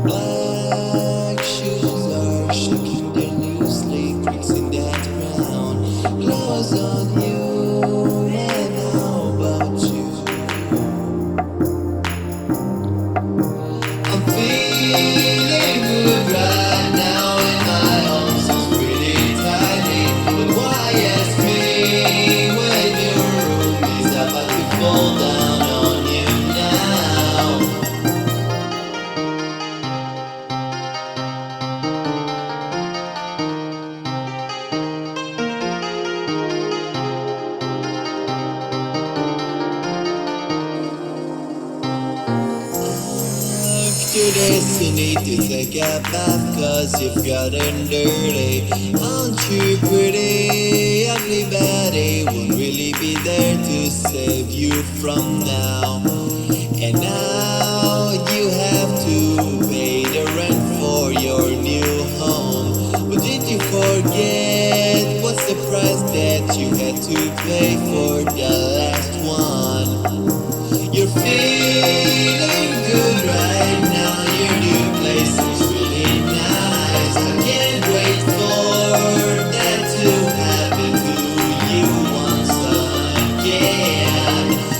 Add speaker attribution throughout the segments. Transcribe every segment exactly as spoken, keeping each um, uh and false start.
Speaker 1: Black shoes are shaking their loosely, creaks in that ground. Clothes on you, and how about you? I'm feeling good right now, and my arms are pretty tiny. But why ask me when your room is about to fall down on you now? After this you need to take a bath, cause you've gotten dirty. Aren't you pretty? Ugly Betty won't really be there to save you from now. And now you have to pay the rent for your new home. But did you forget what's the price that you had to pay for the last one? You're feeling good right now. Your new place is really nice. I can't wait for that to happen to you once again.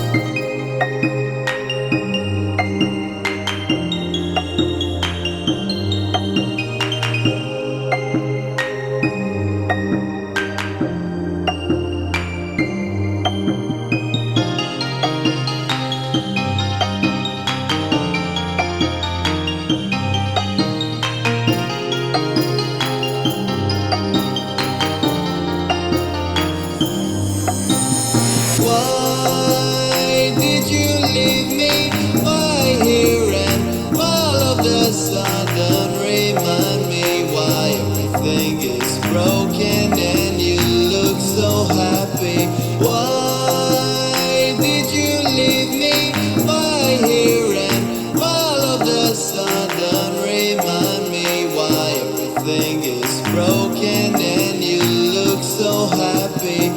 Speaker 1: Why did you leave me? Why here and all of the sudden remind me why everything is broken and you look so happy? Why did you leave me? Why here and all of the sudden remind me why everything is broken and you look so happy?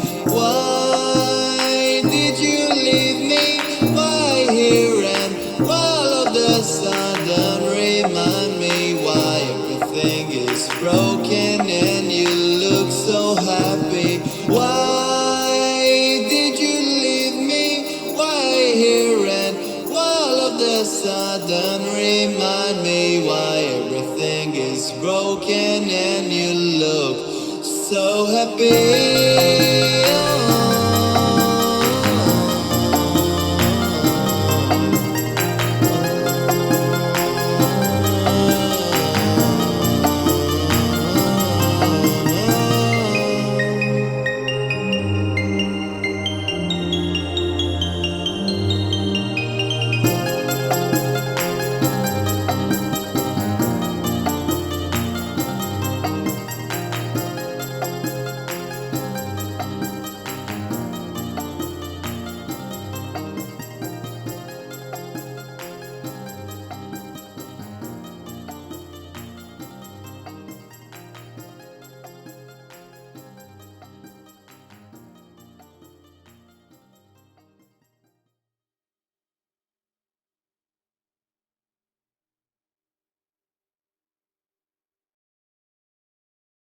Speaker 1: Why did you leave me? Why here and all of the sudden remind me why everything is broken and you look so happy? Why did you leave me? Why here and all of the sudden remind me why everything is broken and you look so happy?